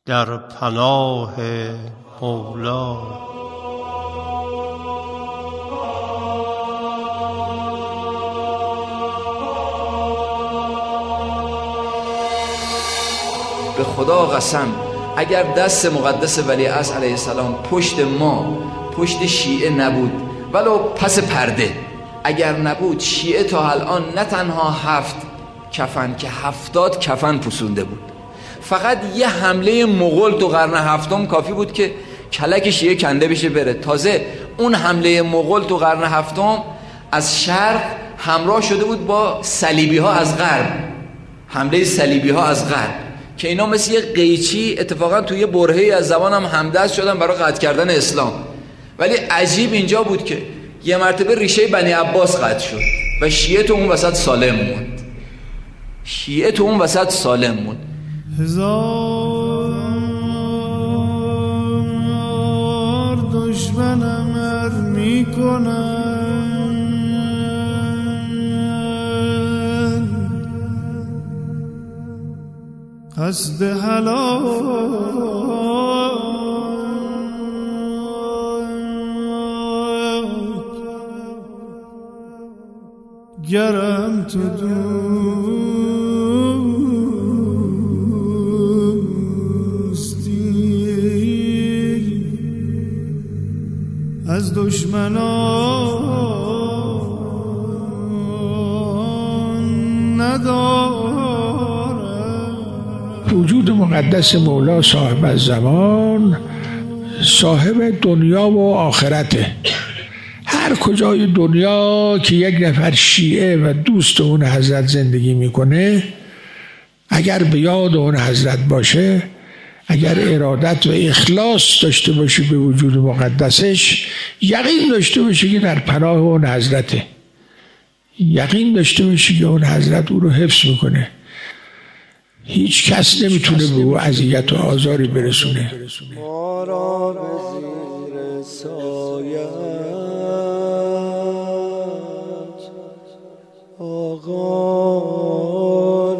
در پناه مولا. به خدا قسم اگر دست مقدس ولیعصر علیه السلام پشت ما، پشت شیعه نبود، ولو پس پرده اگر نبود، شیعه تا الان نه تنها 7 کفن که 70 کفن پوسونده بود. فقط یه حمله مغول تو قرن 7 کافی بود که کلک شیعه کنده بشه بره. تازه اون حمله مغول تو قرن 7 از شرق همراه شده بود با صلیبی ها از غرب، حمله صلیبی ها از غرب که اینا مثل یه قیچی اتفاقا توی یه برهه‌ای از زبان هم همدست شدن برای قطع کردن اسلام. ولی عجیب اینجا بود که یه مرتبه ریشه بنی عباس قطع شد و شیعه تو اون وسط سالم موند. شیعه تو اون وسط سالم موند. هزار دشمنم ار میکنن قصد هلاک، گرم تو دوستی از دشمنان ندارم. وجود مقدس مولا صاحب الزمان صاحب دنیا و آخرته. هر کجای دنیا که یک نفر شیعه و دوست اون حضرت زندگی میکنه، اگر به یاد اون حضرت باشه، اگر ارادت و اخلاص داشته باشه به وجود مقدسش، یقین داشته باشه که در پناه اون حضرته، یقین داشته باشه که اون حضرت او رو حفظ میکنه. هیچ کس نمیتونه به او اذیت و آزاری برسونه. ما را به زیر سایت آقا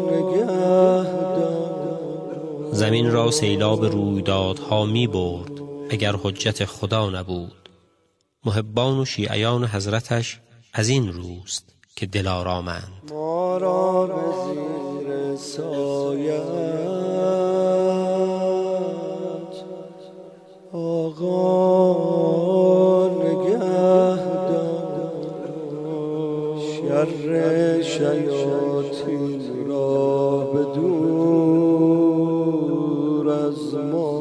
نگهدار. زمین را سیلاب رویدادها می برد اگر حجت خدا نبود. محبان و شیعیان حضرتش از این روست که دلارامند. ما را به زیر سایت آقا نگهدار. شر شیاطین را به دور از ما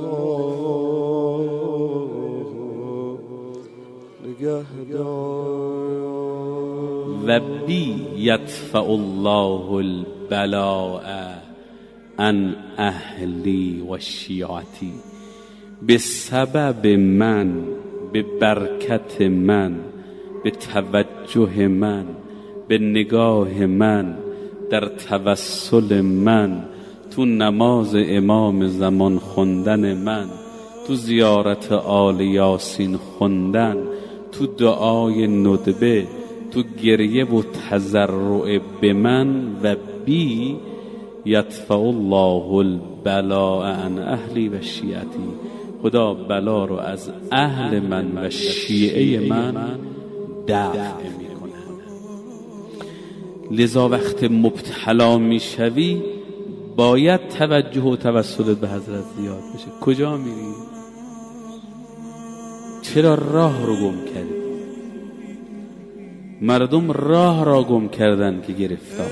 نگهدار. و بی یدفع الله البلاء عن اهلی و شیعتی. به سبب من، به برکت من، به توجه من، به نگاه من، در توسل من، تو نماز امام زمان خوندن من، تو زیارت آل یاسین خوندن، تو دعای ندبه، تو گریه و تضرع به من. و بی یدفع الله البلاء عن اهلی و شیعتی. خدا بلا رو از اهل من و شیعه من دفع میکنه. لذا وقت مبتلا میشوی باید توجه و توسلت به حضرت زیاد بشه. کجا میری؟ چرا راه رو گم کردی؟ مردم راه را گم کردن که گرفتار.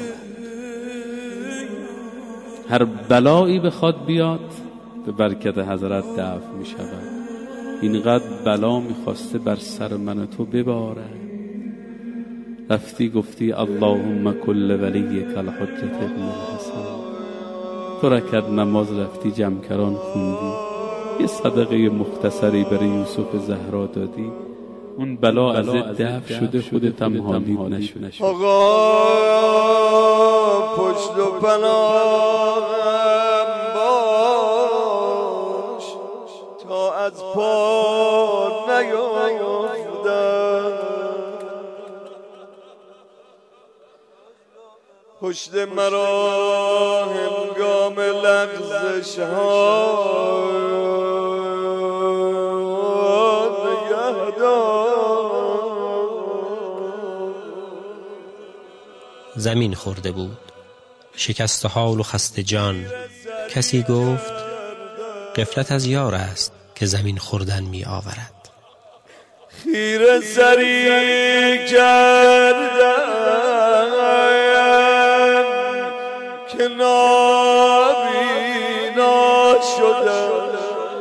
هر بلایی بخواد بیاد به برکت حضرت دفع می شود. اینقدر بلا میخواسته بر سر من تو بباره. رفتی گفتی اللهم کل ولیک الحجة ابن الحسن، تو رکعت نماز رفتی جمکران خوندی، یه صدقه مختصری برای یوسف زهرا دادی، اون بلا از دفع شده، خودت هم حالی نشد. آقا پشت و پناهم باش تا از پا نیفتم. پشت مرا هنگام لغزش های زمین خورده بود. شکست حال و خسته جان. کسی گفت غفلت از یار است که زمین خوردن می آورد. خیره سری کردم که نابینا شدم،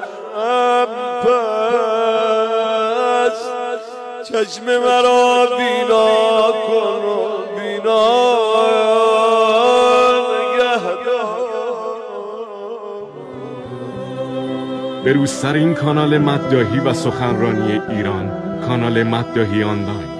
پس چشم مرا بینا کن و بینا به روزترین کانال مداحی و سخنرانی ایران، کانال مداحی آنلاین.